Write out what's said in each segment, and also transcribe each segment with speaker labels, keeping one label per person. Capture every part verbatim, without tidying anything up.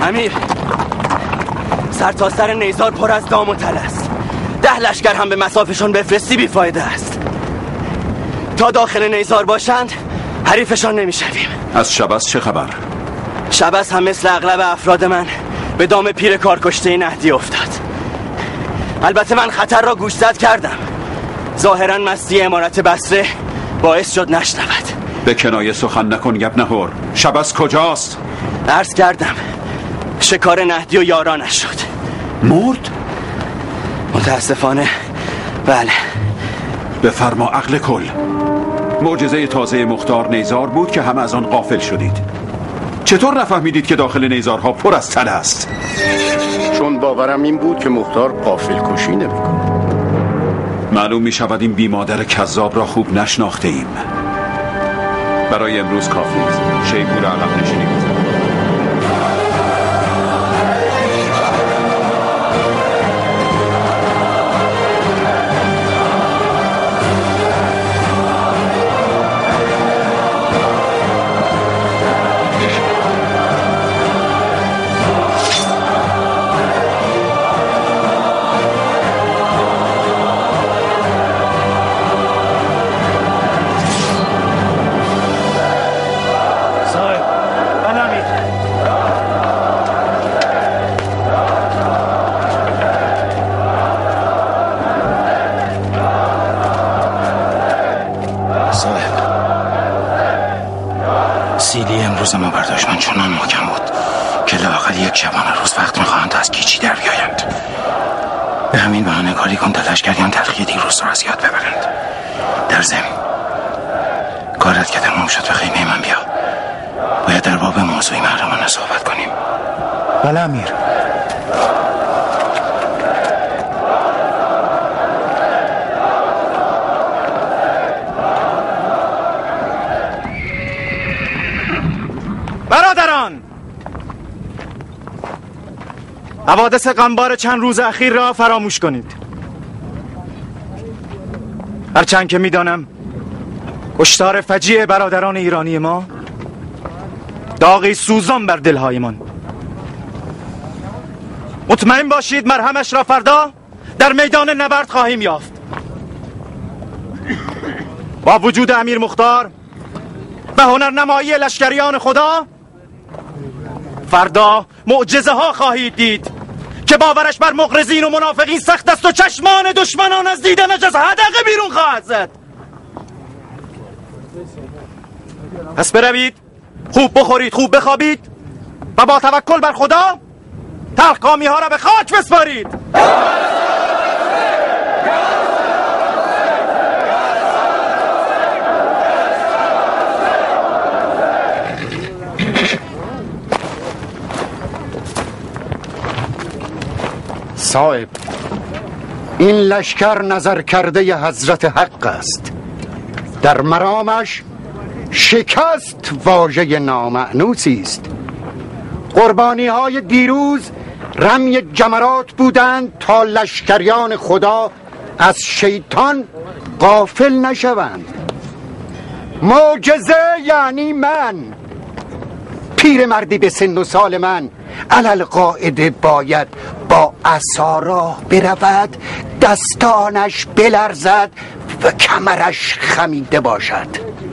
Speaker 1: امیر، سر تا سر نیزار پر از دام و تل است. ده لشکر هم به مسافشون بفرستی بیفایده است. تا داخل نیزار باشند حریفشان نمیشویم.
Speaker 2: از شبس چه خبر؟
Speaker 1: شبس هم مثل اغلب افراد من به دام پیر کارکشته نهدی افتاد. البته من خطر را گوشزد کردم. ظاهرا مستی امارت بصره باعث شد نشنود.
Speaker 2: به کنایه سخن نکن ابن حر. شبس کجاست؟
Speaker 1: عرض کردم شکار نهدی و یارانش شد.
Speaker 2: مرد؟
Speaker 1: متاسفانه بله.
Speaker 2: بفرما عقل کل. معجزه تازه مختار نیزار بود که همه از آن غافل شدید. چطور نفهمیدید که داخل نیزارها پر از تله است؟
Speaker 3: چون باورم این بود که مختار غافل کشی نمی‌کند.
Speaker 2: معلوم می شود این بی مادر کذاب را خوب نشناخته ایم. برای امروز کافی است. شیپور عقب نشینی بزن.
Speaker 4: ما بر دشمن چنان محکم بود که لااقل یک شبانه روز وقت میخواهند از گیچی در بیایند. به همین بهانه کاری کن تا لشکریان تلخی دیروز را از یاد ببرند. در ضمن کارت که تمام شد به خیمه من بیا. باید در باب موضوعی محرمانه صحبت کنیم.
Speaker 5: بله امیر.
Speaker 6: برادران، حوادث غمبار چند روز اخیر را فراموش کنید. هرچند که میدانم کشتار فجیع برادران ایرانی ما داغی سوزان بر دلهایمان. مطمئن باشید مرهمش را فردا در میدان نبرد خواهیم یافت. با وجود امیر مختار و هنرنمایی لشکریان خدا فردا معجزه ها خواهید دید که باورش بر مغرضین و منافقین سخت است و چشمان دشمنان از دیدنش از حدقه بیرون خواهد زد. پس بروید، خوب بخورید، خوب بخوابید و با توکل بر خدا تلخکامی ها را به خاک بسپارید.
Speaker 3: صاحب، این لشکر نظر کرده ی حضرت حق است. در مرامش شکست واژه نامأنوسی است. قربانی های دیروز رمی جمرات بودند تا لشکریان خدا از شیطان غافل نشوند. معجزه یعنی من، پیرمردی به سن و سال من، علل قاعده باید با عصا راه برود، دستانش بلرزد و کمرش خمیده باشد.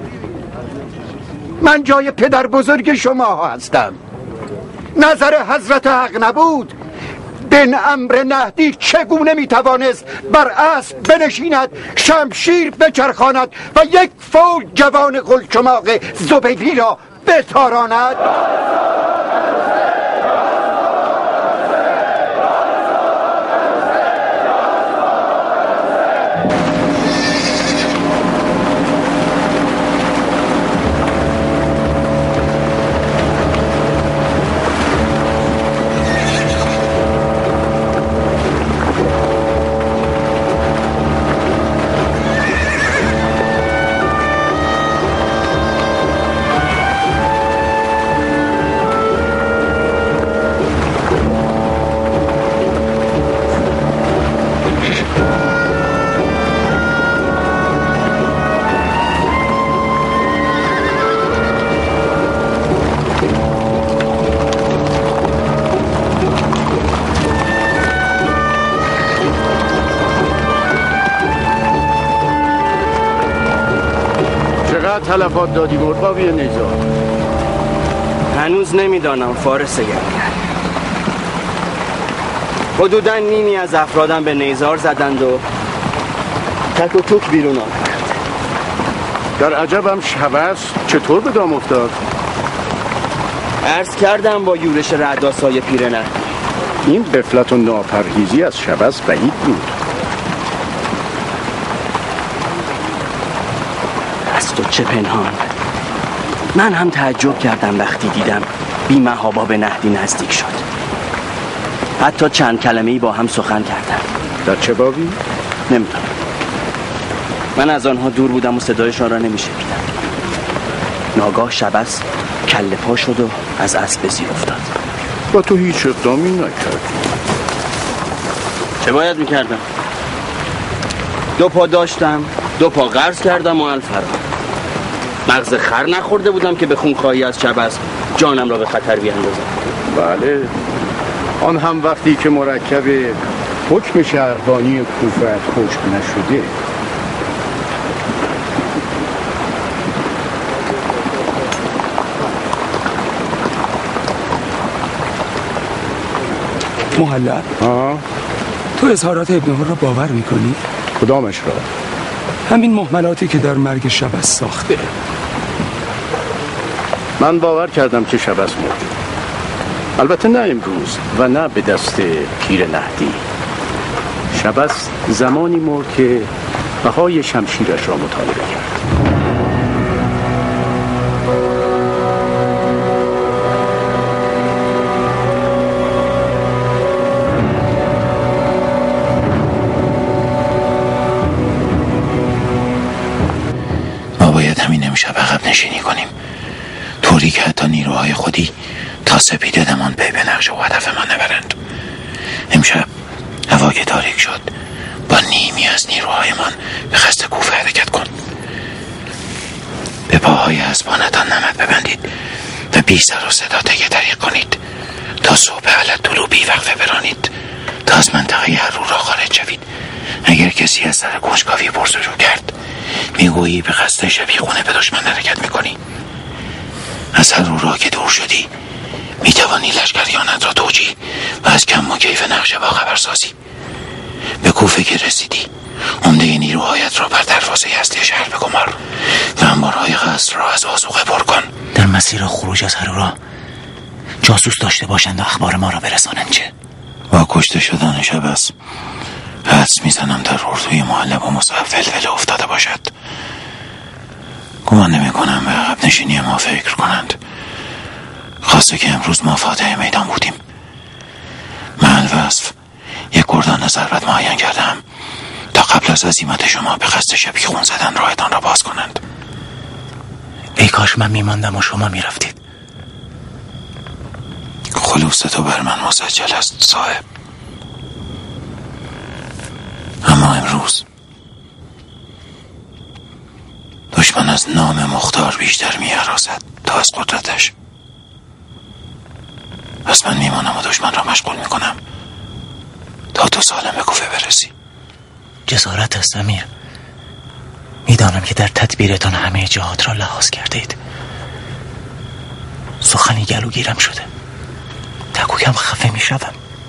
Speaker 3: من جای پدر بزرگ شما هستم. نظر حضرت حق نبود بن عمرو نهدی چگونه میتوانست بر اسب بنشیند، شمشیر بچرخاند و یک فوج جوان قلچماق زبیدی را بتاراند؟ تلفات دادی مرغابی نیزار؟
Speaker 1: هنوز نمیدانم فارس گرگر. حدوداً نیمی از افرادم به نیزار زدند و تک و توک بیرون آمدند.
Speaker 3: در عجبم شبس چطور به دام افتاد؟
Speaker 1: عرض کردم با یورش رعدآسای پیرنه.
Speaker 3: این غفلت و ناپرهیزی از شبس بعید بود.
Speaker 1: از تو چه پنهان؟ من هم تعجب کردم وقتی دیدم بی محابا به نهدی نزدیک شد. حتی چند کلمه‌ای با هم سخن کردم.
Speaker 3: در چه بابی؟
Speaker 1: نمیدونم. من از آنها دور بودم و صدایشان را نمیشنیدم. ناگاه شبس کله پا شد و از اسب به زیر افتاد.
Speaker 3: با تو هیچ اقدامی نکرد.
Speaker 1: چه باید میکردم؟ دو پا داشتم، دو پا قرض کردم و الفرار. مغز خر نخورده بودم که به خونخواهی از شبس جانم را به خطر بیاندازم.
Speaker 3: بله، آن هم وقتی که مرکب حکم شهربانی کوفه خشک نشده.
Speaker 5: محلل،
Speaker 3: آه؟
Speaker 5: تو اظهارات ابن حر را باور میکنی؟
Speaker 3: کدامش را؟
Speaker 5: همین مهملاتی که در مرگ شبس ساخته.
Speaker 3: من باور کردم که شبس مرد، البته نه امروز و نه به دست پیر نهدی. شبس زمانی مرد که بهای شمشیرش را مطالعه کرد.
Speaker 4: نشینی کنیم، طوری که حتی نیروهای خودی تا سپیده‌مان پی به نقشه و هدف ما نبرند. امشب هوا که تاریک شد، با نیمی از نیروهایمان به قصد کوفه حرکت کن. به پاهای اسبانتان نمد ببندید و بی سر و صدا طی طریق کنید تا صبح علت طلوع بی وقفه برانید تا از منطقه هرو را خارج شوید. اگر کسی از سر کنجکاوی پرسجو کرد، میگویی به قصد شبیخونه به دشمن حرکت میکنی. از هرو را که دور شدی میتوانی لشکریانت را توجیه و از کم و کیف نقشه با خبرسازی. به کوفه که رسیدی، عمده نیروهایت را بر دروازه اصلی شهر بگمار و انبارهای قصر را از آذوقه پر کن. در مسیر خروج از هرو را جاسوس داشته باشند و اخبار ما را برسانند. چه؟ با کشته شدن شبس حدس میزنم در اردوی محله با مصعب ولوله افتاده باشد. گمان نمی کنم به عقب نشینی ما فکر کنند. خواسته که امروز ما فاتح میدان بودیم. من وصف یک گردان ضربت معین کردم تا قبل از عزیمت شما به قصد شبیخون زدن راهتان را باز کنند. ای کاش من میماندم و شما میرفتید. خلوص تو بر من مسجل است صاحب. اما امروز دشمن از نام مختار بیشتر می هراسد تا از قدرتش. پس من میمانم و دشمن را مشغول می کنم تا تو سالم به کوفه برسی. جسارت است امیر. میدانم که در تدبیرتان همه جهات را لحاظ کردید. سخنی گلوگیرم شده، تکوکم خفه می شدم.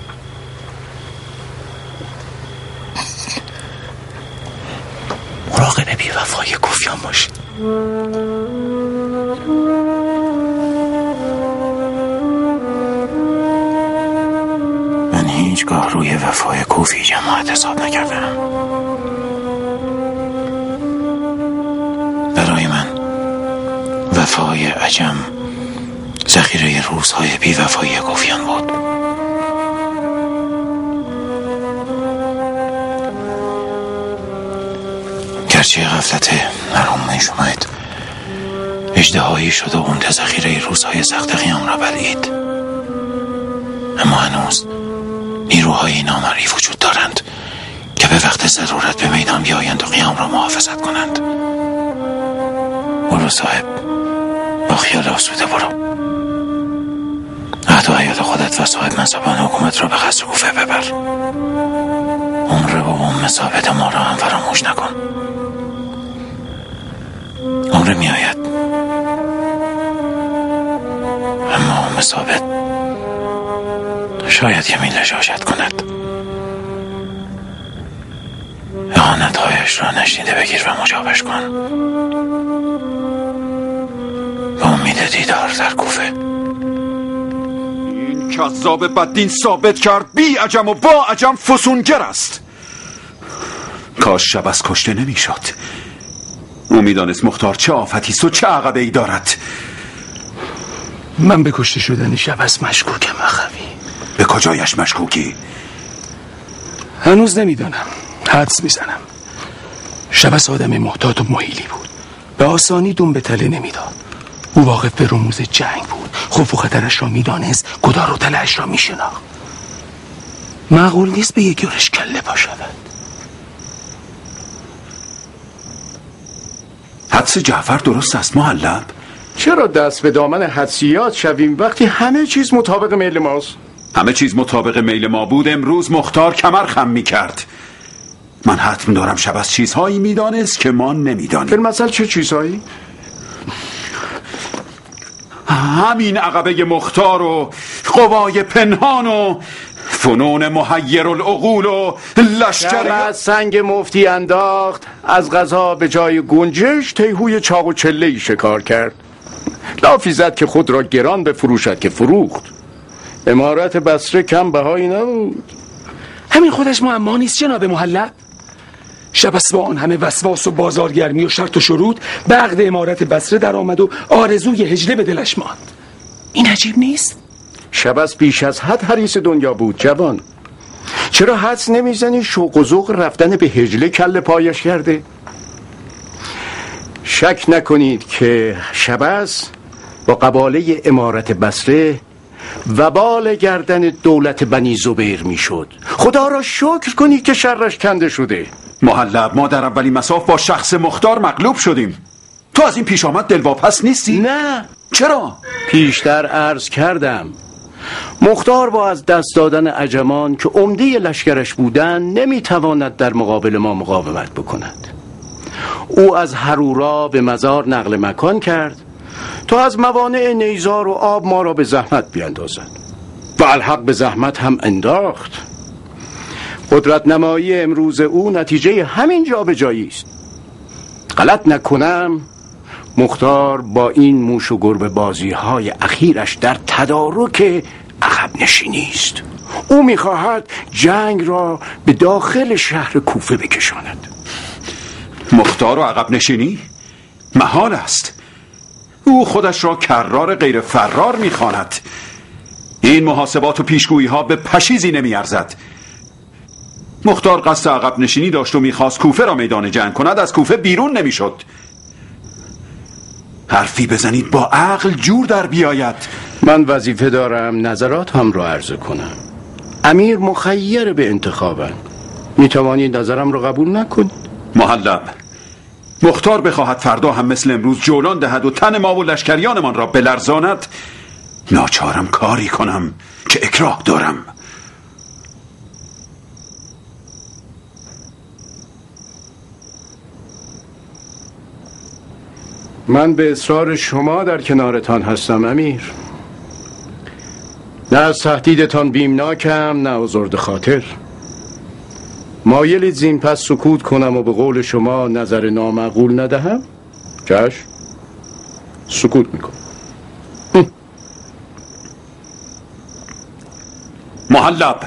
Speaker 4: مراقب بی وفای کوفیان باشید. من هیچگاه روی وفای کوفی جماعت حساب نکردم. برای من وفای عجم ذخیره روزهای بی وفای کوفیان بود. گرچه غفلت مرحوم میشومید اژدهایی شد و عمده ذخیره روزهای سخت قیام را بلعید، اما هنوز نیروهای نامرئی وجود دارند که به وقت ضرورت به میدان بیایند و قیام را محافظت کنند. برو صاحب، با خیال آسوده برو. عهد و حیات خودت و صاحب منصبان حکومت را به قصر کوفه ببر. عمر و ام ثابت ما را هم فراموش نکن. عمر می آید، اما ام ثابت شاید یه میل لجاجت کند. اهانت‌هایش را نشنیده بگیر و مجابش کن. به امید دیدار در کوفه.
Speaker 2: این کذاب بددین ثابت کرد بی عجم و با عجم فسونگر است. کاش شبس کشته نمی شد. او میدانست مختار چه آفتی است و چه عقبه ای دارد.
Speaker 5: من به کشته شدن شبس مشکوکم اخوی.
Speaker 2: به کجایش مشکوکی؟
Speaker 5: هنوز نمیدانم، حدس میزنم. شبس آدم محتاط و محیلی بود، به آسانی دون به تله نمیداد. او واقف به رموز جنگ بود، خوف و خطرش را میدانست، گدار و تله‌اش را میشناخت. معقول نیست به یک یورش کله پا شود.
Speaker 2: حدس جعفر درست است معلم؟
Speaker 3: چرا دست به دامن حدسیات شویم وقتی همه چیز مطابق میل ماست؟
Speaker 2: همه چیز مطابق میل ما بود امروز مختار کمر خم می کرد. من حتم دارم شبس چیزهایی میدانست که ما نمیدانیم.
Speaker 3: فی‌المثل چه چیزهایی؟
Speaker 2: همین عقبه مختار و قوای پنهان و فنون محیر العقول و لشکر.
Speaker 3: شبس سنگ مفتی انداخت، از غذا به جای گنجش تیهوی چاق و چله‌ای شکار کرد. لافی زد که خود را گران بفروشد که فروخت. امارت بصره کم بهایی نبود.
Speaker 5: همین خودش معما نیست جناب محلب. شبس با آن همه وسواس و بازارگرمی و شرط و شروط به عقد امارت بصره در آمد و آرزوی هجله به دلش ماند. این عجیب نیست؟
Speaker 3: شبس بیش از حد حریص دنیا بود جوان. چرا حدس نمیزنی شوق و ذوق رفتن به هجله کل پایش کرده؟ شک نکنید که شبس با قباله امارت بصره وبال گردن دولت بنی زبیر میشد. خدا را شکر کنید که شرش کنده شده.
Speaker 2: محلب، ما در اولی مساف با شخص مختار مغلوب شدیم. تو از این پیش آمد دلواپس نیستی؟
Speaker 3: نه.
Speaker 2: چرا؟
Speaker 3: پیشتر عرض کردم مختار با از دست دادن عجمان که عمده لشکرش بودن نمیتواند در مقابل ما مقاومت بکند. او از هرورا به مزار نقل مکان کرد تا از موانع نیزار و آب ما را به زحمت بیندازد و الحق به زحمت هم انداخت. قدرت نمایی امروز او نتیجه همین جا به جایی است. غلط نکنم مختار با این موش و گربه بازی های اخیرش در تدارک عقب نشینی است. او میخواهد جنگ را به داخل شهر کوفه بکشاند.
Speaker 2: مختار و عقب نشینی؟ محال است. او خودش را کرار غیر فرار میخواند. این محاسبات و پیشگویی ها به پشیزی نمیارزد. مختار قصد عقب نشینی داشت و میخواست کوفه را میدان جنگ کند، از کوفه بیرون نمیشد. حرفی بزنید با عقل جور در بیاید.
Speaker 3: من وظیفه دارم نظرات هم را عرض کنم. امیر مخیر به انتخابم. میتوانید نظرم را قبول نکنید؟
Speaker 2: محلب، مختار بخواهد فردا هم مثل امروز جولان دهد و تن ما و لشکریانمان را بلرزاند، ناچارم کاری کنم که اکراه دارم.
Speaker 3: من به اصرار شما در کنارتان هستم امیر. نه از تهدیدتان بیمناکم نه آزرده خاطر. مایلید زین پس سکوت کنم و به قول شما نظر نامعقول ندهم؟ چشم، سکوت میکنم.
Speaker 2: محلب،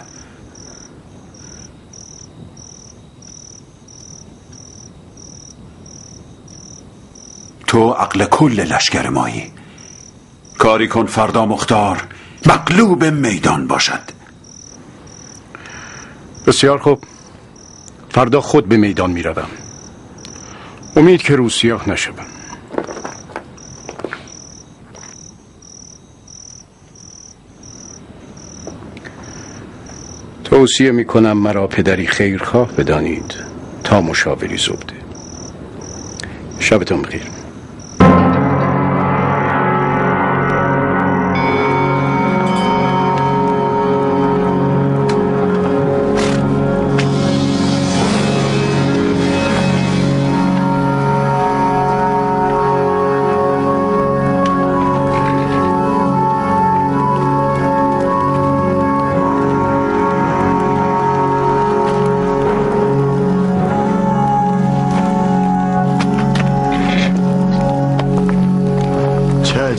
Speaker 2: تو عقل کل لشکر مایی. کاری کن فردا مختار مغلوب میدان باشد.
Speaker 3: بسیار خوب، فردا خود به میدان می روم. امید که روسیاه نشوم. توصیه می کنم مرا پدری خیرخواه بدانید تا مشاوری زبده. شبتان بخیر.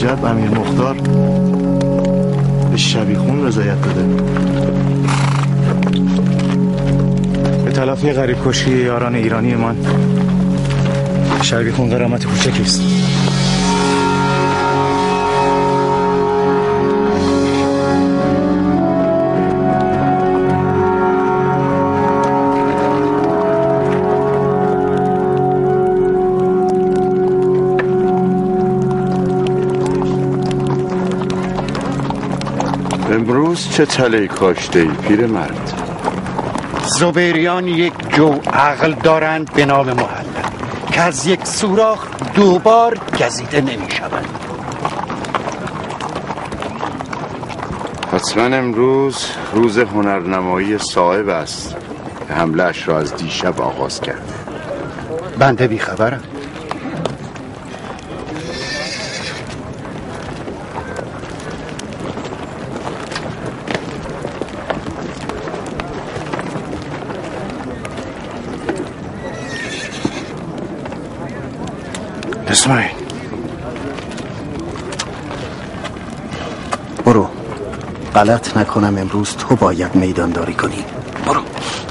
Speaker 7: عجب امیر مختار به شبیخون رضایت داده. به تلافی غریب کشی یاران ایرانی من شبیخون قرامت کوچکی است.
Speaker 3: امروز چه تله کاشته ای پیر مرد؟
Speaker 8: زبیریان یک جو عقل دارند به نام محلب که از یک سوراخ دوبار گزیده نمی شود.
Speaker 3: حتما امروز روز هنرنمایی صاحب است که حمله اش را از دیشب آغاز کرد.
Speaker 8: بنده بی خبرم.
Speaker 3: اسماعیل
Speaker 8: برو، غلط نکنم امروز تو باید میدانداری کنی. برو.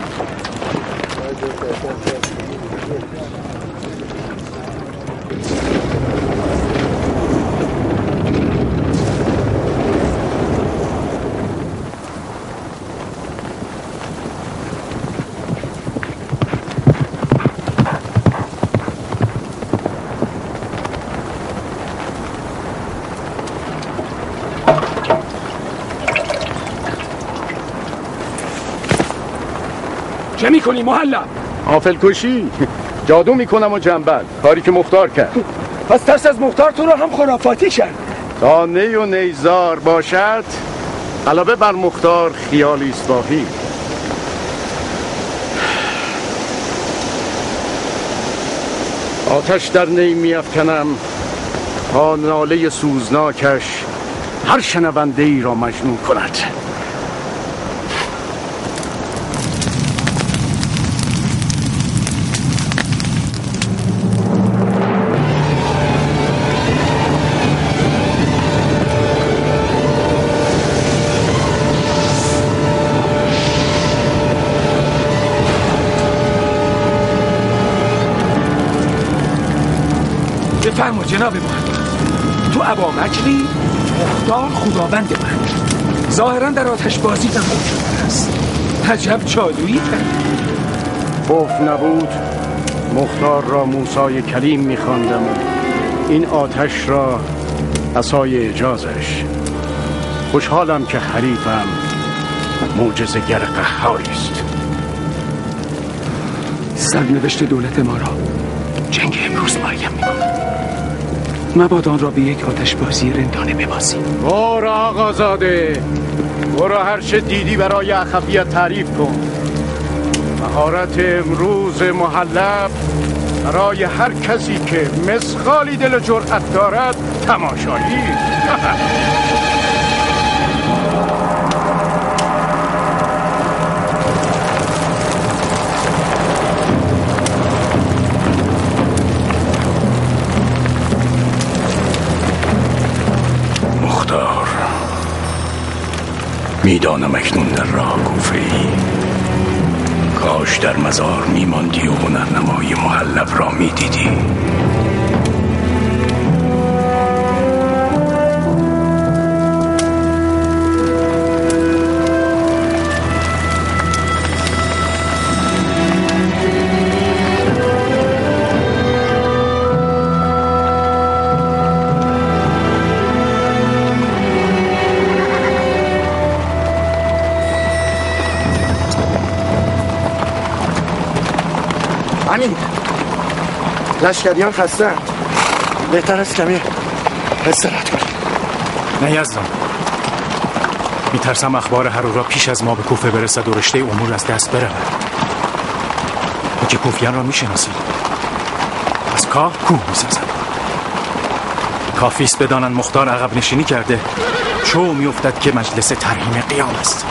Speaker 5: چه میکنی محلب؟
Speaker 9: غافل کشی، جادو میکنم و جنبل، کاری که مختار کرد.
Speaker 5: پس ترس از مختار تو رو هم خرافاتی کرد.
Speaker 9: تا نی و نیزار باشد علاوه بر مختار خیالی است واهی. آتش در نی میافکنم تا ناله سوزناکش هر شنونده ای را مجنون کند.
Speaker 5: بفرما جناب من، تو ابا مجلی مختار خداوند من ظاهرا در آتش بازی تمام شده است. عجب جادویی کرد.
Speaker 9: خوف نبود مختار را موسی کلیم می‌خواندم، این آتش را عصای اجازش. خوشحالم که حریفم معجزه‌گر قهاری است.
Speaker 5: سرنوشت دولت ما را جنگ امروز معین می‌کند. مبادا آن را به یک آتش بازی رندانه ببازیم.
Speaker 9: برو آقازاده، برو هر چه دیدی برای اخویت تعریف کن. مهارت امروز محلب برای هر کسی که مسخالی دل و جرأت دارد تماشایی. مختار، میدانم اکنون در راه کوفه ای. کاش در مزار میماندی و هنرنمای محلب را میدیدی.
Speaker 3: امین، لشکریان خسته، بهتر است کمی استراحت کنیم.
Speaker 9: نه یزدان، میترسم اخبار هرورا پیش از ما به کوفه برسد و رشته امور از دست برود. تو که کوفیان را میشناسی، از کاه کوه میسازد. کافیست بدانند مختار عقب نشینی کرده، چو میافتد که مجلس ترحیم قیام است.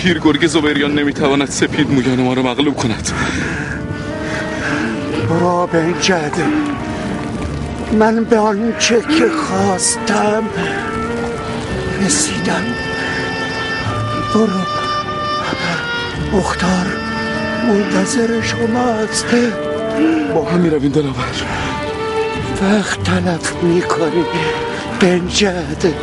Speaker 5: پیرگرگ زبیریان نمیتواند سپید مویان ما را مغلوب کند.
Speaker 3: برو بنجد، من به آنچه که خواستم رسیدم. برو، مختار منتظر شماست.
Speaker 5: با هم میرویم دلاور.
Speaker 3: وقت تلف میکنی بنجد.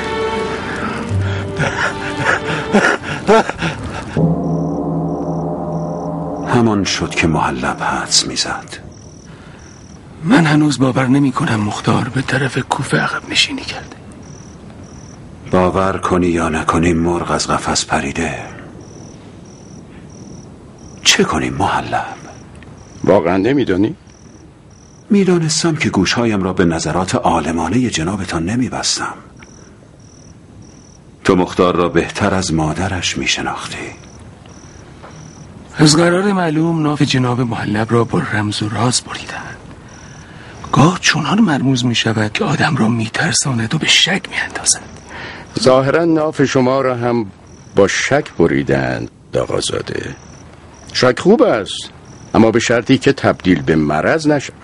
Speaker 2: همان شد که محلب حدس میزد.
Speaker 5: من هنوز باور نمی کنم مختار به طرف کوفه عقب نشینی کرده.
Speaker 2: باور کنی یا نکنی مرغ از قفس پریده. چه کنیم محلب؟
Speaker 8: واقعا نمیدانی؟
Speaker 2: میدانستم که گوشهایم را به نظرات عالمانه جنابتان نمیبستم. تو مختار را بهتر از مادرش میشناختی.
Speaker 5: از قرار معلوم ناف جناب محلب را با رمز و راز بریدن. گاه چنان مرموز می شود که آدم را می ترساند و به شک می اندازد.
Speaker 8: ظاهرا ناف شما را هم با شک بریدند آقازاده. شک خوب است، اما به شرطی که تبدیل به مرض نشود.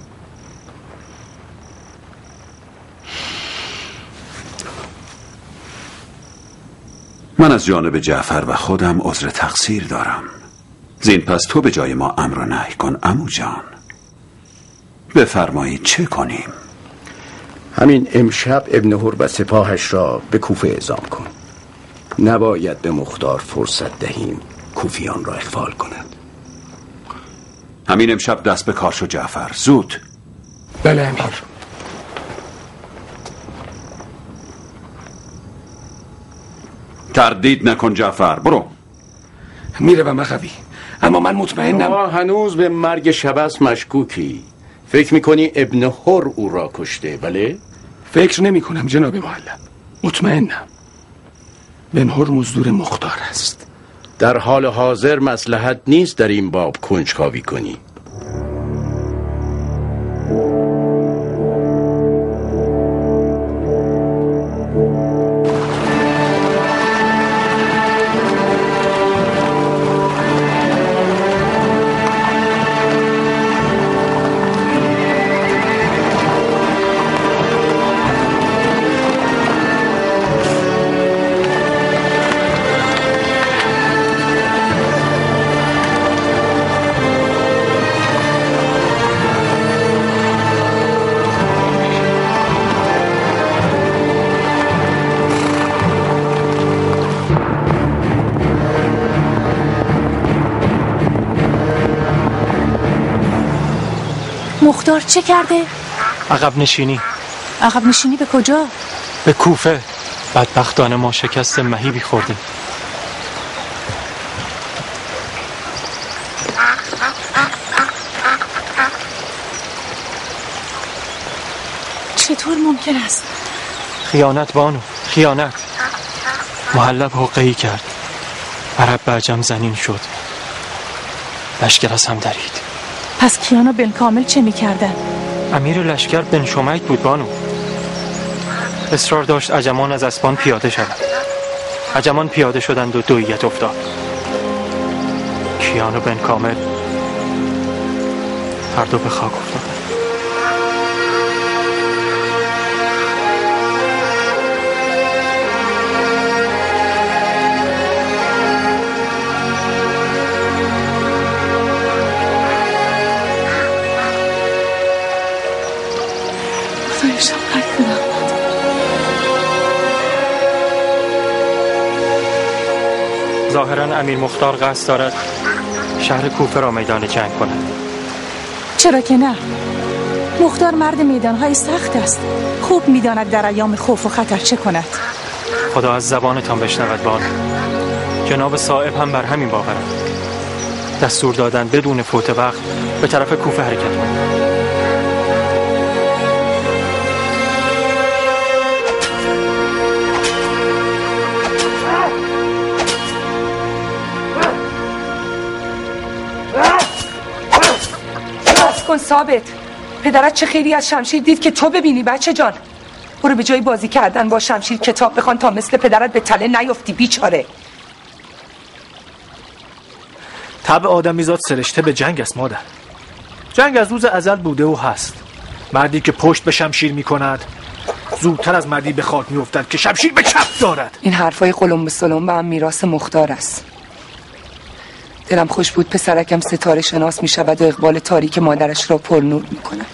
Speaker 2: من از جانب جعفر و خودم عذر تقصیر دارم. زین پس تو به جای ما امر و نهی کن عمو جان. بفرمایید چه کنیم؟
Speaker 8: همین امشب ابن هر و سپاهش را به کوفه اعزام کن. نباید به مختار فرصت دهیم کوفیان را اخفال کند.
Speaker 2: همین امشب دست به کار شو جعفر، زود.
Speaker 5: بله امیر.
Speaker 2: تردید نکن جعفر، برو.
Speaker 5: میره و مخوی، اما من مطمئنم.
Speaker 8: ما هنوز به مرگ شبس مشکوکی. فکر میکنی ابن هر او را کشته؟ بله؟
Speaker 5: فکر نمی کنم جناب معلم، مطمئنم. ابن هر مزدور مختار است.
Speaker 8: در حال حاضر مصلحت نیست در این باب کنجکاوی کنی.
Speaker 10: مختار چه کرده؟
Speaker 11: عقب نشینی.
Speaker 10: عقب نشینی به کجا؟
Speaker 11: به کوفه. بدبختانه ما شکست مهیبی خوردیم.
Speaker 10: چطور ممکن است؟
Speaker 11: خیانت بانو، خیانت. محلب حقه‌ای کرد. عرب برجم زنین شد. لشکر از هم درید.
Speaker 10: پس کیان و بن کامل چه میکردن؟
Speaker 11: امیر لشکر بن شمیک بود بانو. اصرار داشت عجمان از اسبان پیاده شدند. عجمان پیاده شدند و دویت افتاد. کیان و بن کامل هر دو به خاک افتادند. ظاهراً امیر مختار قصد دارد شهر کوفه را میدان جنگ کند.
Speaker 10: چرا که نه؟ مختار مرد میدانهای سخت است. خوب میداند در ایام خوف و خطر چه کند.
Speaker 11: خدا از زبانتان بشنود بانو. جناب صاحب هم بر همین باورند. دستور دادن بدون فوت وقت به طرف کوفه حرکت کند.
Speaker 12: کن ثابت. پدرت چه خیلی از شمشیر دید که تو ببینی بچه جان. برو به جای بازی کردن با شمشیر کتاب بخوان تا مثل پدرت به تله نیفتی بیچاره.
Speaker 11: طبع آدمیزاد سرشته به جنگ است مادر. جنگ از روز ازل بوده و هست. مردی که پشت به شمشیر می کند زودتر از مردی به خاک می افتد که شمشیر به چپ دارد.
Speaker 12: این حرفای قلم به سلم به هم میراث مختار است. دلم خوش بود پسرکم ستاره شناس می شود و اقبال تاریک مادرش را پر نور می کند.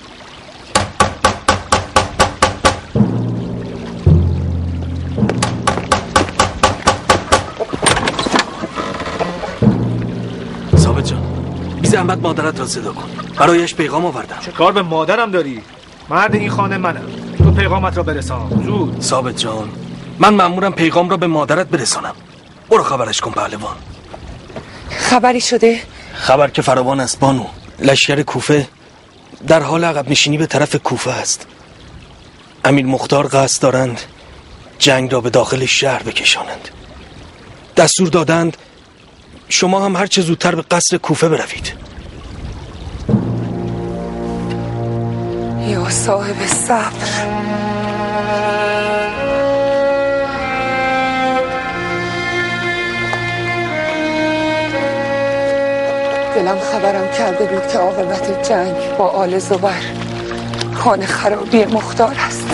Speaker 5: ثابت جان، بی زحمت مادرت را صدا کن، برایش پیغام آوردم.
Speaker 11: چه کار به مادرم داری؟ مرد این خانه منم. تو پیغامت را برسان زود.
Speaker 5: ثابت جان، من مأمورم پیغام را به مادرت برسانم. برو خبرش کن پهلوان.
Speaker 12: خبری شده؟
Speaker 5: خبر که فراوان است بانو. لشکر کوفه در حال عقب نشینی به طرف کوفه است. امیر مختار قصد دارند جنگ را به داخل شهر بکشانند. دستور دادند شما هم هر چه زودتر به قصر کوفه بروید.
Speaker 12: یا صاحب صبر. دلم خبرم کرده بود که عاقبت جنگ با آل زبر خانه خرابی مختار است.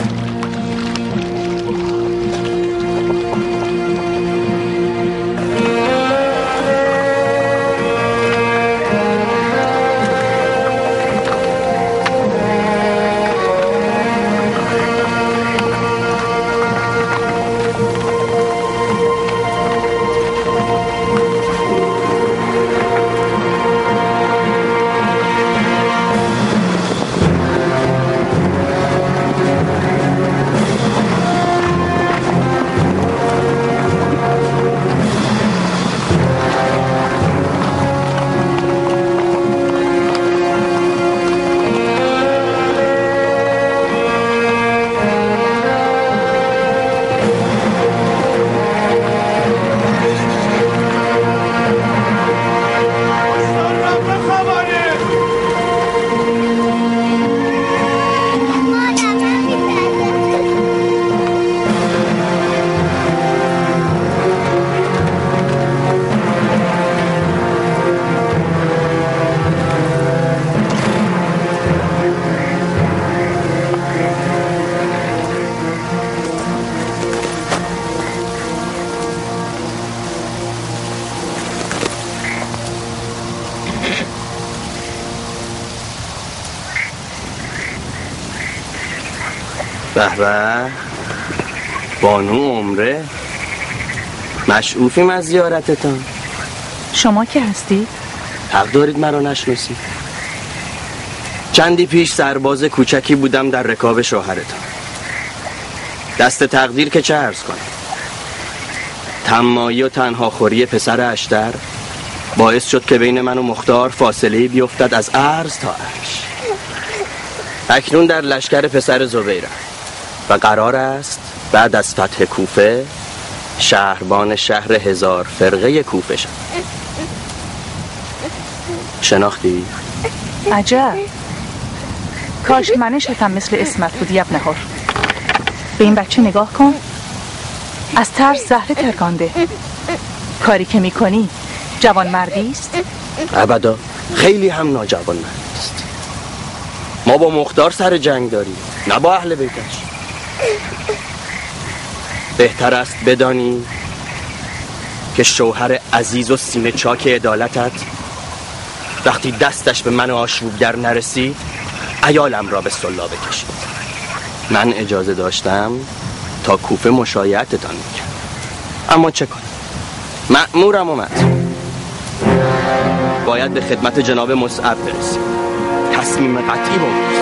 Speaker 1: به به بانو عمره، مشعوفیم از زیارتتان.
Speaker 10: شما که هستید؟
Speaker 1: حق دارید مرا نشناسید. چندی پیش سرباز کوچکی بودم در رکاب شوهرتان. دست تقدیر که چه عرض کنم، طماعی و تنهاخوری پسر اشتر باعث شد که بین من و مختار فاصله بیفتد از عرض تا عرش. اکنون در لشکر پسر زبیرم و قرار است بعد از فتح کوفه شهربان شهر هزار فرقه کوفه شد. شناختی؟
Speaker 10: عجب، کاش منشتم مثل اسمت بودی ابنهار. به این بچه نگاه کن، از ترس زهره ترکانده. کاری که میکنی جوان مردی است؟
Speaker 1: ابدا، خیلی هم ناجوان مردی است. ما با مختار سر جنگ داریم، نه با اهل بیتش. بهتر است بدانی که شوهر عزیز و سینه چاک عدالتت وقتی دستش به من و آشوبگر نرسید عیالم را به صلا بکشید. من اجازه داشتم تا کوفه مشایعتتان میکرد، اما چه کنم، مأمورم اومد. باید به خدمت جناب مصعب برسیم. تصمیم قطعی بود.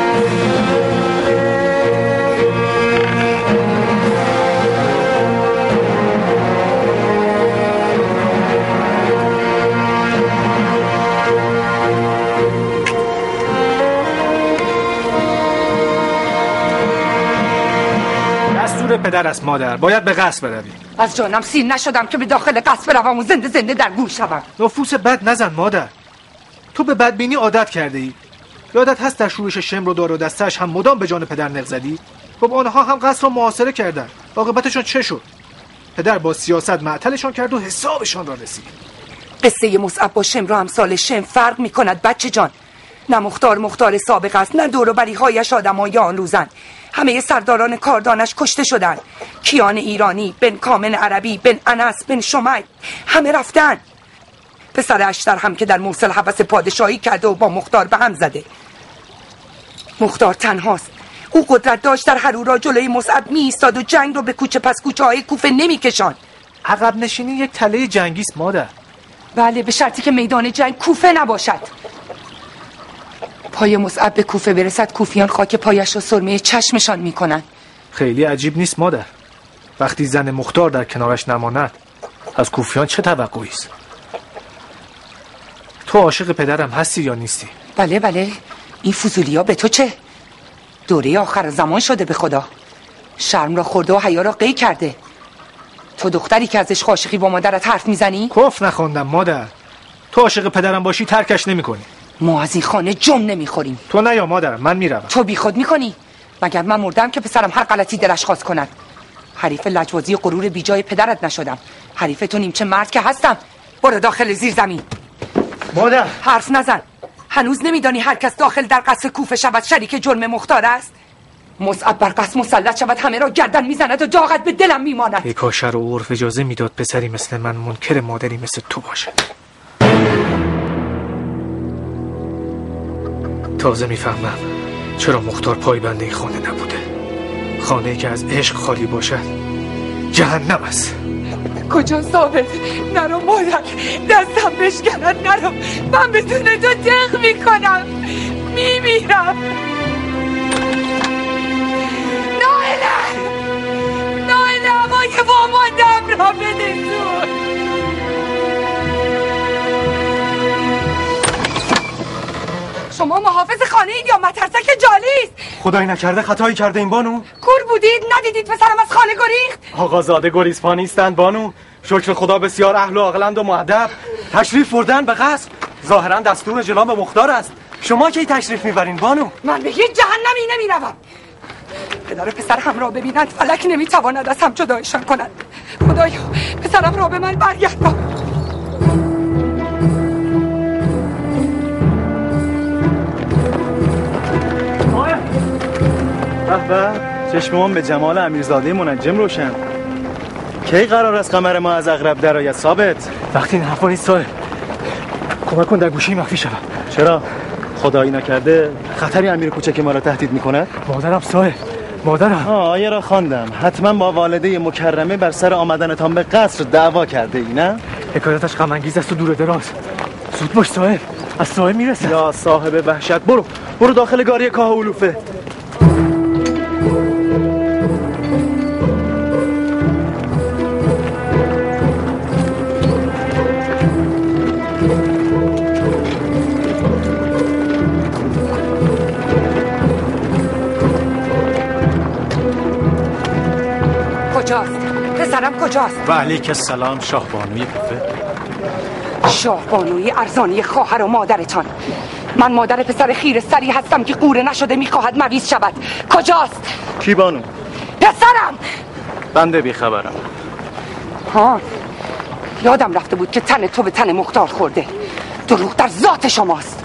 Speaker 11: پدر است مادر، باید به قصر بروی.
Speaker 12: از جانم سیر نشدم که به داخل قصر بروم و زنده زنده در گور شوم.
Speaker 11: نفوس بد نزن مادر، تو به بدبینی عادت کرده ای. یادت هست در شورش شمر و دار و دستش هم مدام به جان پدر نق زدی؟ خب آنها هم قصر را محاصره کردند. عاقبتشون چه شد؟ پدر با سیاست معطلشان کرد و حسابشان را رسید.
Speaker 12: قصه مصعب با شمر و امثال شمر فرق می کند بچه جان. نه مختار مختار سابق است، نه دور و بریهایش آدمای آن روزن. همه سرداران کاردانش کشته شدن. کیان ایرانی، بن کامن عربی، بن انس، بن شمیع، همه رفتن. پسر اشتر هم که در موصل هوس پادشاهی کرده و با مختار به هم زده. مختار تنهاست. او قدرت داشت در هرورا جلوی مصعب می ایستاد و جنگ رو به کوچه پس کوچه های کوفه نمی کشان.
Speaker 11: عقب نشینی یک تله جنگیست مادر.
Speaker 12: بله، به شرطی که میدان جنگ کوفه نباشد. پای مصعب به کوفه برسد، کوفیان خاک پایش را سرمه چشمشان می کنن.
Speaker 11: خیلی عجیب نیست مادر. وقتی زن مختار در کنارش نماند، از کوفیان چه توقعی است؟ تو عاشق پدرم هستی یا نیستی؟
Speaker 12: بله بله. این فضولیا به تو چه؟ دوره آخر زمان شده به خدا. شرم را خورده و حیا را قی کرده. تو دختری که ازش عاشقی با مادرت حرف میزنی؟
Speaker 11: کف نخوندم مادر. تو عاشق پدرم باشی ترکش نمیکنی.
Speaker 12: ما از این خانه جم نمیخوریم.
Speaker 11: تو نه یا مادرم، من میروم.
Speaker 12: تو بیخود میکنی؟ مگر من مردم که پسرم هر غلطی دلش خواست کند؟ حریف لجبازی و غرور بیجای پدرت نشدم. حریف تو نیمچه مرد که هستم. برو داخل زیر زمین.
Speaker 11: مادر
Speaker 12: حرف نزن. هنوز نمیدانی هر کس داخل در قصر کوفه شود شریک جرم مختار است؟ مصعب بر قصر مسلط شود، همه را گردن میزند و داغت به دلم میماند.
Speaker 11: ای کاش شرع و عرف اجازه میداد پسری مثل من منکر مادری مثل تو باشه. تازه میفهمم چرا مختار پایبند این خانه نبوده. خانه‌ای که از عشق خالی باشد جهنم است.
Speaker 12: کجا ثابت؟ نرو مادر، دستم بشکنن، نرو. من بدون تو دق میکنم، میمیرم. نایله نایله همای واماندم را بده تو. شما محافظ خانه اید یا مترسک جالیست؟
Speaker 6: خدای نکرده خطایی کرده این بانو؟
Speaker 12: کور بودید ندیدید پسرم از خانه گریخت؟
Speaker 6: آقازاده گریزپا نیستند بانو. شکر خدا بسیار اهل و عاقلند و مؤدب. تشریف بردن به قصر ظاهرا دستور جناب مختار است. شما کی تشریف میبرین بانو؟
Speaker 12: من به هیچ جهنمی نمیروم. پدر پسر هم را ببینند فلک نمیتواند از هم جدایشان کند. خدایا پسرم را به من برگردان.
Speaker 6: به چشمم به جمال امیرزاده منجم روشن. کی قرار است قمر ما از عقرب درآید ثابت؟
Speaker 11: وقتی این حرفا نیست صاحب. کمک کن در گوشی مخفی شدم.
Speaker 6: چرا؟ خدایی نکرده خطری امیر کوچک ما را تهدید میکند؟
Speaker 11: مادرم صاحب، مادرم.
Speaker 6: آه آیه را خواندم. حتما با والده مکرمه بر سر آمدنتان به قصر دعوا کرده ای نه؟
Speaker 11: حکایتش غم انگیز است و دور دراز. زود باش صاحب، از صاحب میرسه.
Speaker 6: یا صاحب وحشت، برو برو داخل گاری کاه علوفه.
Speaker 12: کجاست؟ پسرم کجاست؟
Speaker 6: و علیک السلام شاهبانوی کوفه.
Speaker 12: شاهبانوی ارزانی خواهر و مادرتان. من مادر پسر خیر سری هستم که قوره نشده میخواهد مویز شود. کجاست؟
Speaker 6: کی بانو؟
Speaker 12: پسرم.
Speaker 6: بنده بیخبرم.
Speaker 12: ها یادم رفته بود که تن تو به تن مختار خورده. دروغ در ذات شماست.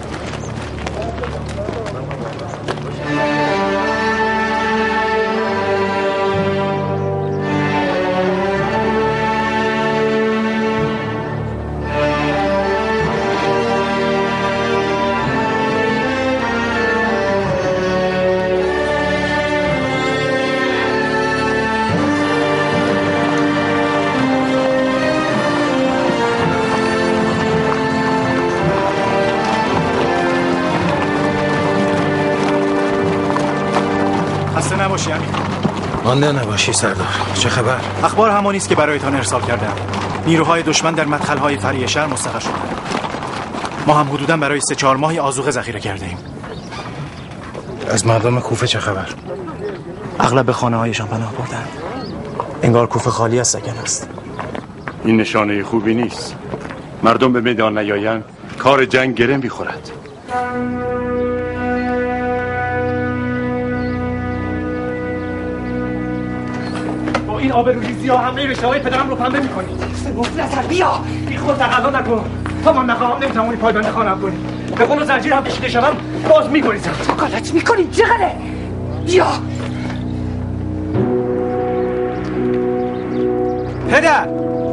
Speaker 4: مانده نباشی سردار. چه خبر؟
Speaker 6: اخبار همانی است که برایتان ارسال کردم. نیروهای دشمن در مدخل‌های فری شهر مستقر شدند. ما هم حدوداً برای سه چهار ماهی آذوقه ذخیره کرده ایم.
Speaker 4: از مردم کوفه چه خبر؟
Speaker 6: اغلب به خانه‌هایشان پناه بردند. انگار کوفه خالی از سکن است.
Speaker 2: این نشانه خوبی نیست. مردم به میدان نیایند کار جنگ گره می‌خورد.
Speaker 11: این آبروریزی ها همه رشته های پدرم رو پنبه میکنید.
Speaker 12: نظر بیا
Speaker 11: بی خود تقلا نکن. تا من نخواهم نمیتوانی پایبند خانم کنی. به قول زنجیر هم کشیده شدم باز میگریزم.
Speaker 12: تو غلط میکنی چقدره؟ بیا
Speaker 11: پدر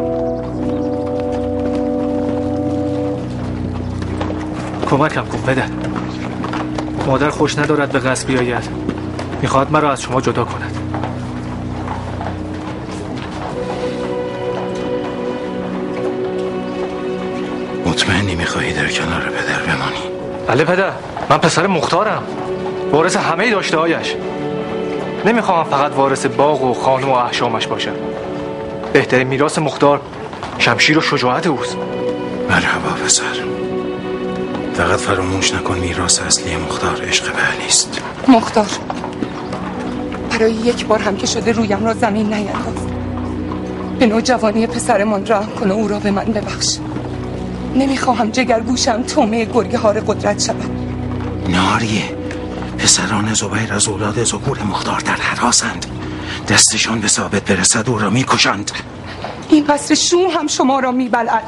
Speaker 11: کمکم کن پدر. مادر خوش ندارد به قصد بیاید. میخواد مرا از شما جدا کند.
Speaker 4: مطمئنی میخواهی در کنار پدر بمانی؟
Speaker 11: بله پدر، من پسر مختارم، وارث همه داشته هایش. نمیخواهم فقط وارث باغ و خانه و احشامش باشم. بهترین میراث مختار شمشیر و شجاعت اوست.
Speaker 4: مرحبا پسر، فقط فراموش نکن میراث اصلی مختار عشق به علی است.
Speaker 12: مختار، برای یک بار هم که شده رویم را زمین نینداز. به نوجوانی پسرمان رحم کن و او را به من ببخش. نمیخواهم جگرگوشم تومه گرگ هار قدرت شود.
Speaker 4: ناریه، پسران زبیر از اولاد ذکور مختار در حراسند. دستشان به ثابت برسد او را میکشند.
Speaker 12: این قصر شوم هم شما را میبلعد.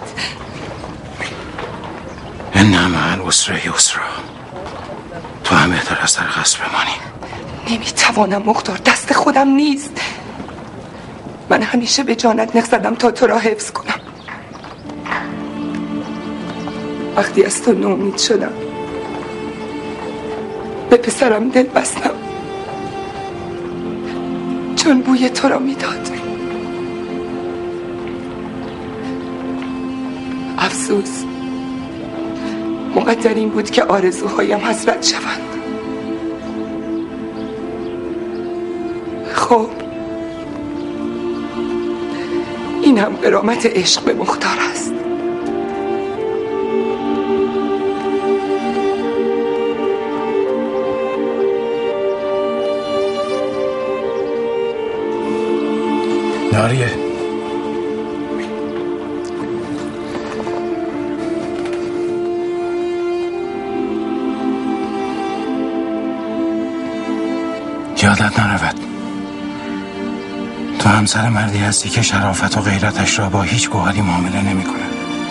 Speaker 4: ان مع العسر یسرا. تو هم بهتر از در قصر بمانی.
Speaker 12: نمیتوانم مختار، دست خودم نیست. من همیشه به جانت نق زدم تا تو را حفظ کنم. وقتی از تو ناامید شدم به پسرم دل بستم، چون بوی تو را میداد. افسوس، مقدر این بود که آرزوهایم حسرت شوند. خب این هم غرامت عشق به مختار است.
Speaker 11: ناریه،
Speaker 4: یادت نرود تو همسر مردی هستی که شرافت و غیرتش را با هیچ گوهری معامله نمی کنه.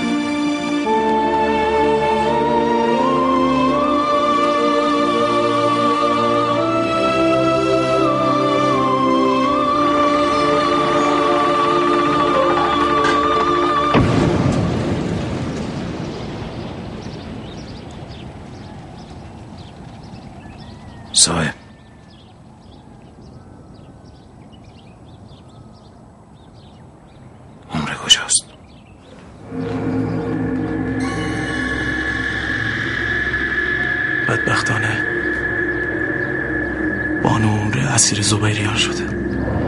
Speaker 4: صاحب، عمر کجاست؟
Speaker 5: بدبختانه بانو عمر اسیر زبیریان شده.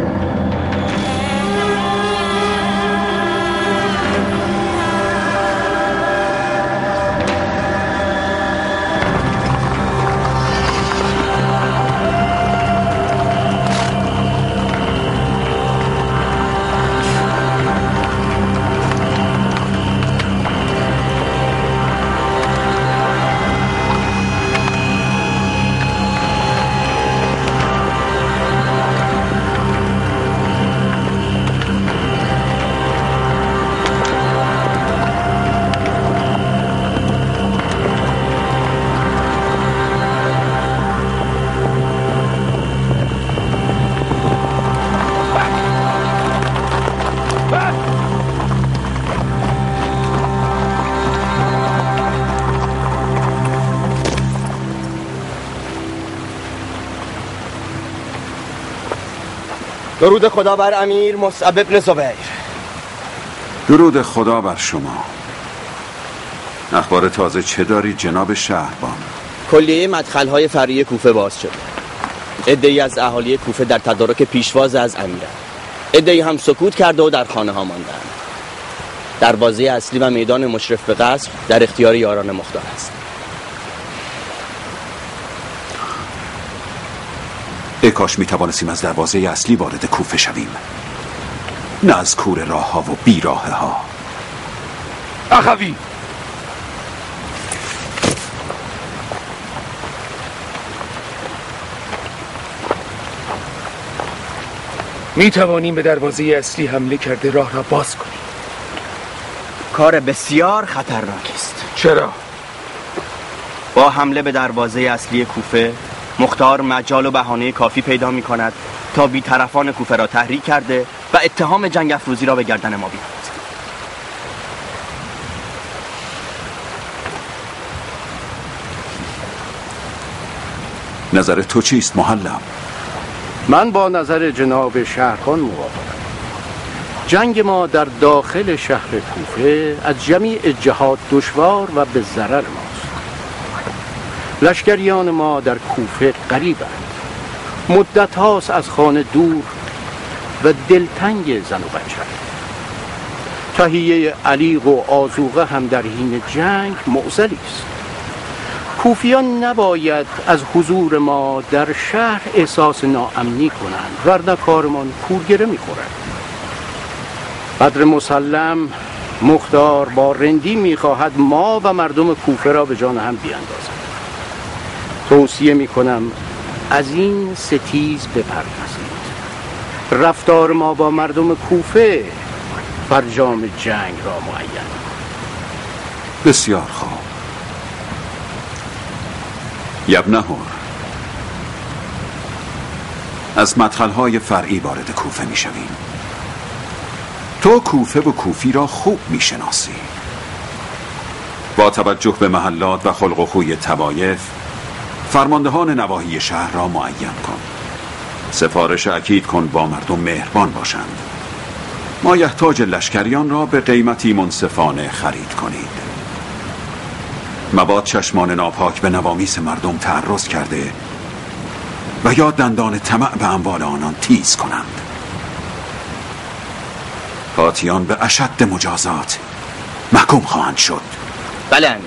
Speaker 1: درود خدا بر امیر مصعب ابن زبیر.
Speaker 2: درود خدا بر شما. اخبار تازه چه داری جناب شهربان؟
Speaker 1: کلیه مدخل‌های فرعی کوفه باز شد. عده‌ای از اهالی کوفه در تدارک پیشواز از امیرند. عده‌ای هم سکوت کرده و در خانه ها ماندند. دروازه اصلی و میدان مشرف به قصر در اختیار یاران مختار است.
Speaker 2: ای کاش می توانستیم از دروازه اصلی وارد کوفه شویم، نه از کور راه ها و بی راه ها.
Speaker 9: اخوی
Speaker 5: می توانیم به دروازه اصلی حمله کرده راه را باز کنیم.
Speaker 1: کار بسیار خطرناک است.
Speaker 5: چرا؟
Speaker 1: با حمله به دروازه اصلی کوفه مختار مجال و بهانه کافی پیدا می کند تا بی‌طرفان کوفه را تحریک کرده و اتهام جنگ افروزی را به گردن ما بیاورد.
Speaker 2: نظر تو چیست محلم؟
Speaker 8: من با نظر جناب شهرخان موافقم. جنگ ما در داخل شهر کوفه از جمیع جهات دشوار و به ضرر ماست. لشکریان ما در کوفه غریبند. مدت هاست از خانه دور و دلتنگ زن و بچه. تهیه علیق و آذوقه هم در حین جنگ معضلی است. کوفیان نباید از حضور ما در شهر احساس ناامنی کنند، ورنه کارمان کورگره میخورد. قدر مسلم مختار با رندی میخواهد ما و مردم کوفه را به جان هم بیاندازد. توصیه میکنم از این ستیز بپرهیزید. رفتار ما با مردم کوفه فرجام جنگ را معین.
Speaker 2: بسیار خوب. یبنهر، از مدخل‌های فرعی وارد کوفه می‌شویم. تو کوفه و کوفی را خوب می‌شناسی. با توجه به محلات و خلق و خوی طوایف، فرماندهان نواحی شهر را معین کن. سفارش اکید کن با مردم مهربان باشند. مایحتاج لشکریان را به قیمتی منصفانه خرید کنید. مباد چشمان ناپاک به نوامیس مردم تعرض کرده و یا دندان طمع به اموال آنان تیز کنند. قاطیان به اشد مجازات محکوم خواهند شد.
Speaker 1: بله امیر.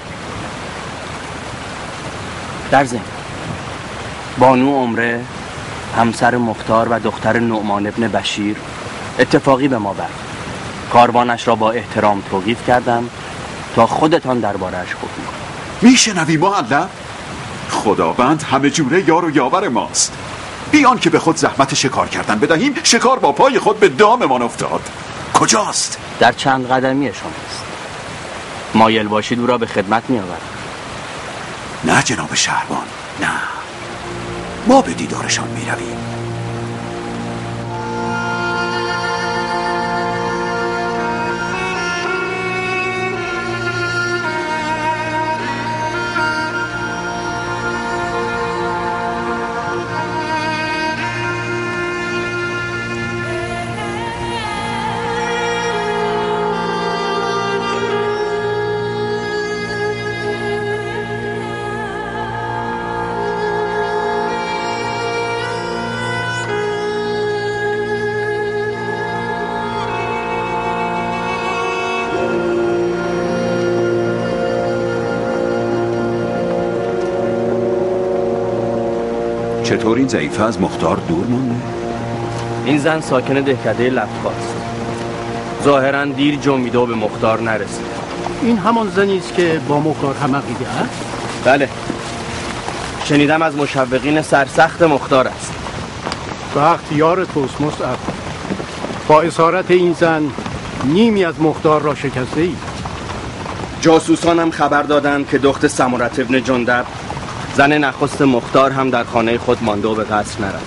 Speaker 1: در ضمن بانو عمره همسر مختار و دختر نعمان ابن بشیر اتفاقی به ما برد. کاروانش را با احترام توقیف کردم تا خودتان درباره‌اش حکم کنید.
Speaker 2: میشنوی معلم؟ خداوند همه جوره یار و یاور ماست. بیان که به خود زحمت شکار کردن بدهیم، شکار با پای خود به داممان افتاد. کجاست؟
Speaker 1: در چند قدمی شماست. مایل باشید او را به خدمت می آورد.
Speaker 2: نه جناب شهربان، نه. ما به دیدارشان می رویم. چطور این ضعیفه از مختار دور مانده؟
Speaker 1: این زن ساکن دهکده لفخاست. ظاهراً دیر جنبیده و به مختار نرسید.
Speaker 8: این همان زنی است که با مختار هم عقیده است؟
Speaker 1: بله. شنیدم از مشوقین سرسخت مختار است.
Speaker 8: وقت یار توست مصعب. با اسارت این زن نیمی از مختار را شکسته ای.
Speaker 1: جاسوسان هم خبر دادند که دخت سمرت ابن جندب زن نخست مختار هم در خانه خود مانده و به قصر نرفت.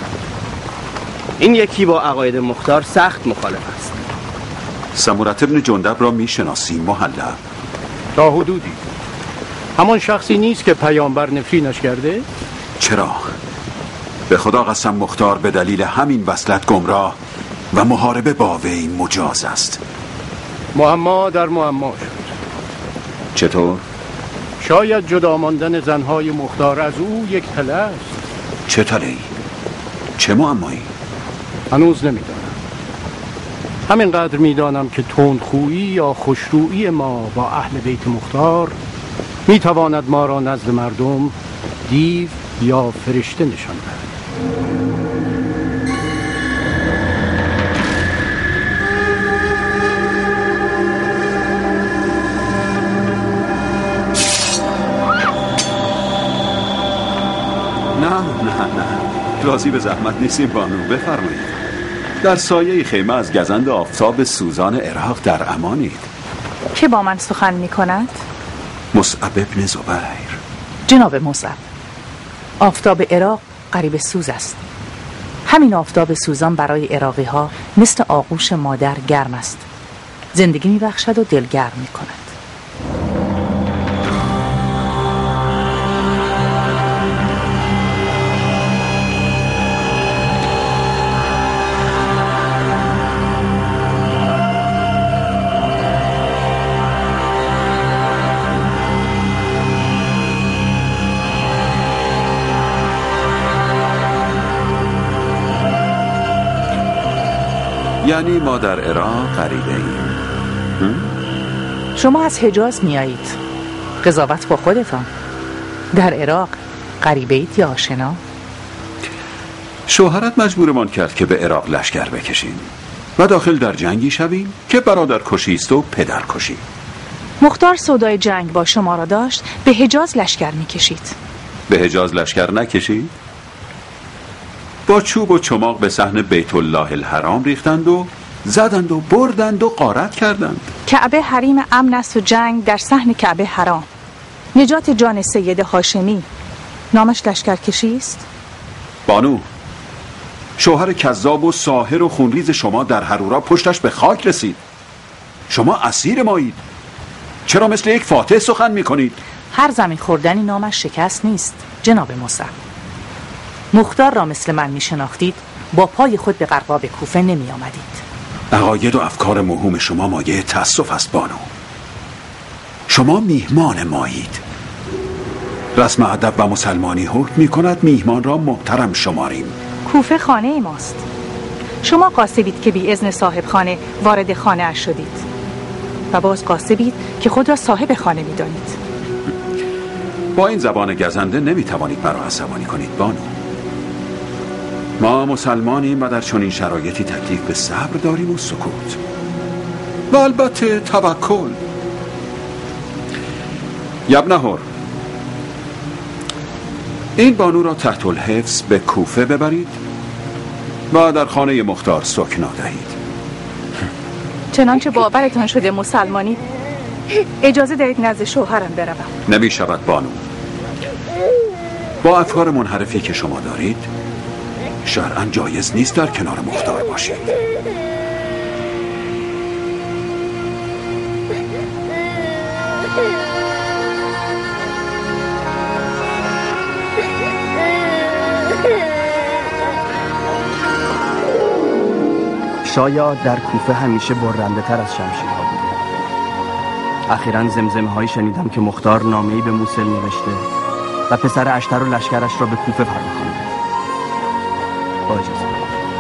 Speaker 1: این یکی با عقاید مختار سخت مخالف است.
Speaker 2: سمرت ابن جندب را میشناسی محلب؟
Speaker 8: تا حدودی. همان شخصی نیست که پیامبر نفرینش کرده؟
Speaker 2: چرا؟ به خدا قسم مختار به دلیل همین وصلت گمراه و محاربه با وی مجاز است.
Speaker 8: معما در معما شد.
Speaker 2: چطور؟
Speaker 8: شاید جدا ماندن زنهای مختار از او یک تله است.
Speaker 2: چه تله‌ای؟ چه معمایی؟
Speaker 8: هنوز نمیدانم. همینقدر میدانم که تندخویی یا خوشرویی ما با اهل بیت مختار میتواند ما را نزد مردم دیو یا فرشته نشان دهد.
Speaker 2: نه نه نه راضی به زحمت نیستیم بانو، بفرمایید. در سایه خیمه از گزند آفتاب سوزان عراق در امانید.
Speaker 10: که با من سخن می کند؟
Speaker 2: مصعب ابن زبیر.
Speaker 10: جناب مصعب، آفتاب عراق قریب سوز است. همین آفتاب سوزان برای عراقی ها مثل آغوش مادر گرم است. زندگی می بخشد و دلگرم می کند.
Speaker 2: یعنی ما در عراق غریبه ایم.
Speaker 10: شما از حجاز می آیید. قضاوت با خودتان. در عراق غریبه اید یا آشنا؟
Speaker 2: شوهرت مجبورمان کرد که به عراق لشکر بکشیم و داخل در جنگی شویم که برادر کشیست و پدر کشی.
Speaker 10: مختار سودای جنگ با شما را داشت، به حجاز لشکر می کشید.
Speaker 2: به حجاز لشکر نکشید؟ با چوب و چماق به صحن بیت الله الحرام ریختند و زدند و بردند و غارت کردند.
Speaker 10: کعبه حریم امن است و جنگ در صحن کعبه حرام. نجات جان سید هاشمی نامش لشکرکشی است؟
Speaker 2: بانو، شوهر کذاب و ساحر و خونریز شما در هرورا پشتش به خاک رسید. شما اسیر مایید. چرا مثل یک فاتح سخن میکنید؟
Speaker 10: هر زمین خوردنی نامش شکست نیست جناب مصعب. مختار را مثل من می شناختید، با پای خود به غرقاب کوفه نمی آمدید.
Speaker 2: عقاید و افکار موهوم شما مایه تأسف است بانو. شما میهمان مایید. رسم ادب و مسلمانی حکم می کند میهمان را محترم شماریم.
Speaker 10: کوفه خانه ماست. شما قاصدید که بی اذن صاحب خانه وارد خانه اش شدید و باز قاصدید که خود را صاحب خانه می دانید.
Speaker 2: با این زبان گزنده نمی توانید مرا عصبانی کنید بانو. ما مسلمانیم و در چنین شرایطی تکلیف به صبر داریم و سکوت و البته توکل. یبنهر، این بانو را تحت الحفظ به کوفه ببرید و در خانه مختار سکنا دهید.
Speaker 10: چنانچه باورتان شده مسلمانی، اجازه دهید نزد شوهرم بروم.
Speaker 2: نمی شود بانو. با افکار منحرفی که شما دارید شرعاً جایز نیست در کنار مختار باشید.
Speaker 1: شاید در کوفه همیشه برنده تر از شمشیرها بوده. اخیراً زمزمه هایی شنیدم که مختار نامه‌ای به موصل نوشته و پسر اشتر و لشکرش را به کوفه فرمانده. با اجازه.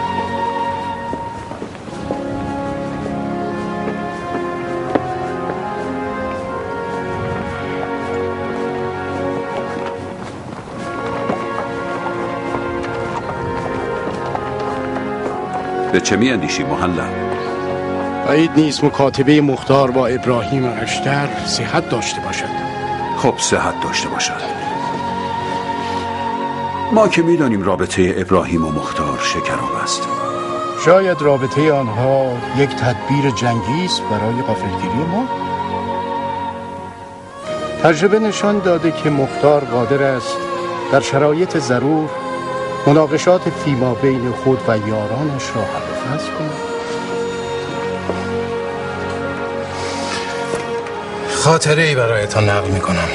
Speaker 2: به چه می اندیشی محلم؟
Speaker 9: بعید نیست مکاتبه مختار با ابراهیم اشتر صحت داشته باشد.
Speaker 2: خب صحت داشته باشد. ما که میدانیم رابطه ابراهیم و مختار شکراب است.
Speaker 9: شاید رابطه آنها یک تدبیر جنگی است برای غافلگیری ما. تجربه نشان داده که مختار قادر است در شرایط ضرور مناقشات فیما بین خود و یارانش را حل و فصل کند.
Speaker 4: خاطره ای برایتان نقل می کنم،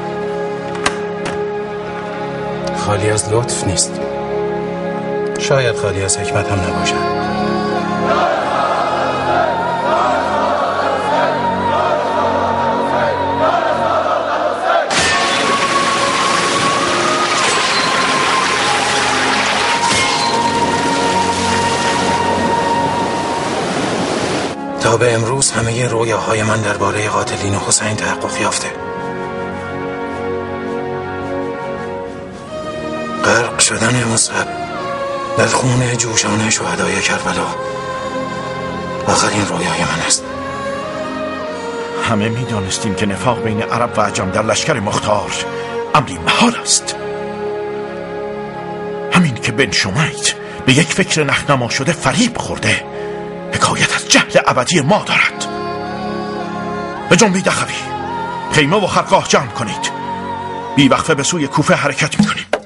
Speaker 4: خالی از لطف نیست، شاید خالی از حکمت هم نباشد. تا به امروز همه رویاهای من درباره قاتلین حسین تحقق یافته. غرق شدن مصعب در خون جوشان شهدای کربلا آخرین رویای من است.
Speaker 13: همه می دانستیم که نفاق بین عرب و عجم در لشکر مختار امری محال است. همین که بن شمید به یک فکر نخنما شده فریب خورده حکایت از جهل ابدی ما دارد. به جنبید اخوی، خیمه و خرگاه جمع کنید. بی وقفه به سوی کوفه حرکت میکنیم.